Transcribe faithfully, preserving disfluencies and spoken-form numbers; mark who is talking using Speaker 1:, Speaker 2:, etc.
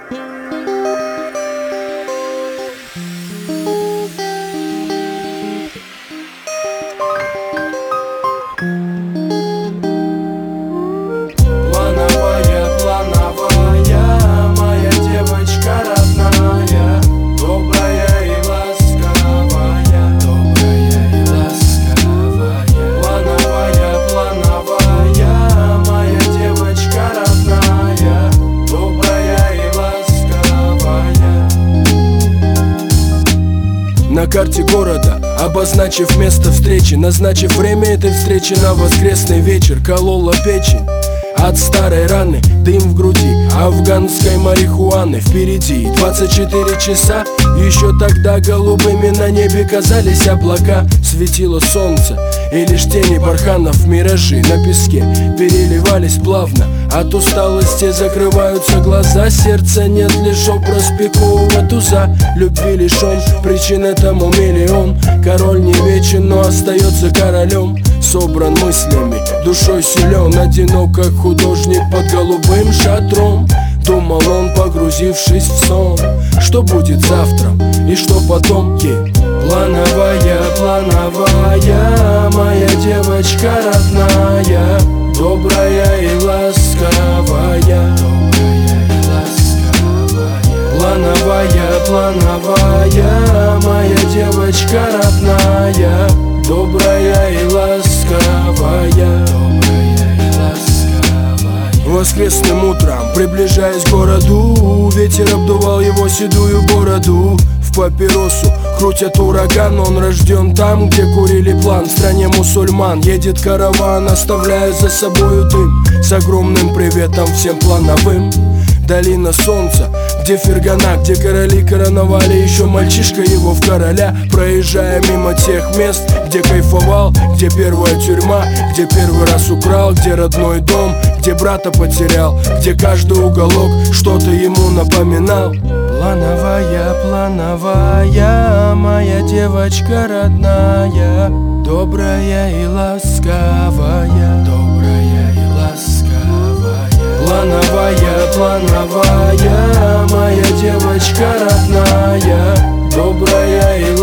Speaker 1: На карте города, обозначив место встречи, назначив время этой встречи на воскресный вечер, колола печень от старой раны, дым в груди афганской марихуаны. Впереди двадцать четыре часа, еще тогда голубыми на небе казались облака. Светило солнце, и лишь тени барханов, миражи на песке переливались плавно. От усталости закрываются глаза, сердца нет, лишь образ пикового туза. Любви лишь он, причин этому миллион. Король не вечен, но остается королем. Собран мыслями, душой силен, одинок, как художник под голубым шатром. Думал он, погрузившись в сон, что будет завтра и что потом. Yeah. Плановая, плановая, моя девочка родная, добрая и ласковая, добрая и ласковая. Плановая, плановая, моя девочка родная, добрая и ласковая, добрая и ласковая. Воскресным утром, приближаясь к городу, ветер обдувал его седую бороду. В папиросу крутят ураган, он рожден там, где курили план. В стране мусульман едет караван, оставляя за собою дым, с огромным приветом всем плановым. Долина солнца, где Фергана, где короли короновали еще мальчишка его в короля. Проезжая мимо тех мест, где кайфовал, где первая тюрьма, где первый раз украл, где родной дом, где брата потерял, где каждый уголок что-то ему напоминал. Плановая, плановая, моя девочка родная, добрая и ласковая, добрая и ласковая. Плановая, плановая, моя девочка родная, добрая и ласковая.